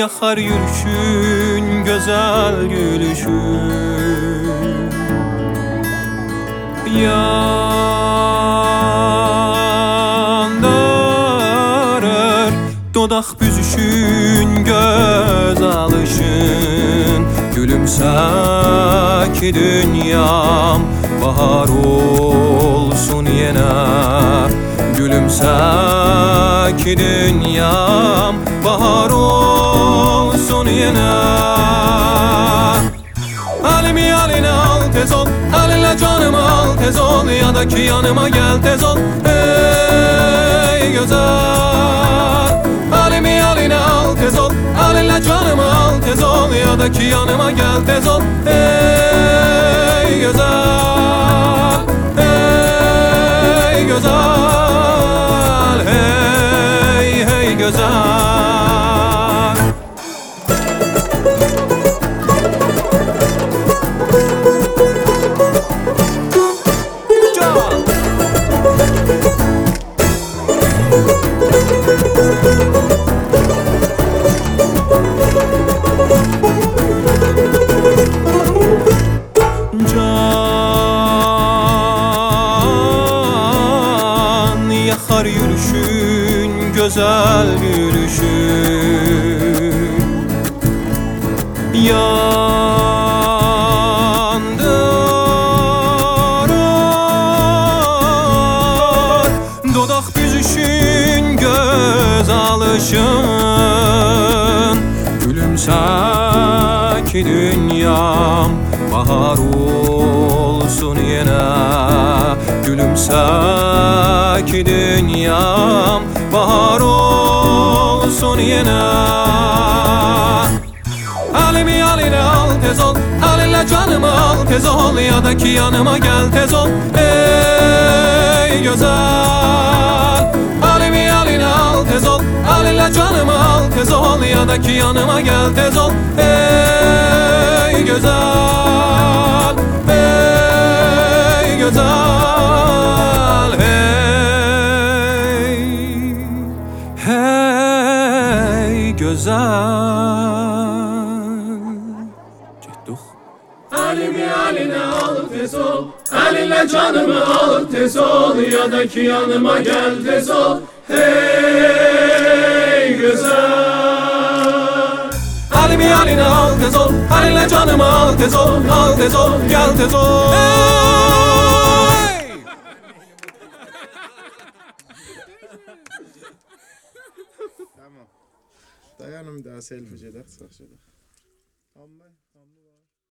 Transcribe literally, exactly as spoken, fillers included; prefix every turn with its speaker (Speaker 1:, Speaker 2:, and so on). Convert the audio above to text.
Speaker 1: Yakar yürüşün, güzel gülüşün. Yandırır dodak büzüşün, göz alışın. Gülümse ki dünyam bahar olsun yine. Gülümse ki dünyam bahar olsun yine. Elimi eline al tez ol, elinle canımı al tez ol. Ya da ki yanıma gel tez ol, ey güzel. Elimi eline al tez ol, elinle canımı al tez ol. Ya da ki yanıma gel tez ol, ey güzel, ey güzel, hey hey güzel. Can yakar yürüşün, güzel gülüşün. Yandırır dodak büzüşün, göz alışın. Gülümse ki dünyam bahar olsun yine. Gülümse ki dünyam bahar olsun yine. Elimi eline al tez ol, elinle canımı al tez ol. Ya da ki yanıma gel tez ol, ey güzel. Elimi eline al tez ol, elinle canımı al tez ol. Ya da ki yanıma gel tez ol, ey güzel, ey güzel, hey hey güzel. Getdik.
Speaker 2: Elimi eline al tez ol, elinle canımı al tez ol. Ya da ki yanıma gel tez ol, hey güzel.
Speaker 1: Elimi eline al tez ol, elinle canımı al tez ol. Al tez ol, gel tez ol, hey!
Speaker 3: Tamam. Dayanım daha selfie çeker, sak çeker. Tamam. Tamam.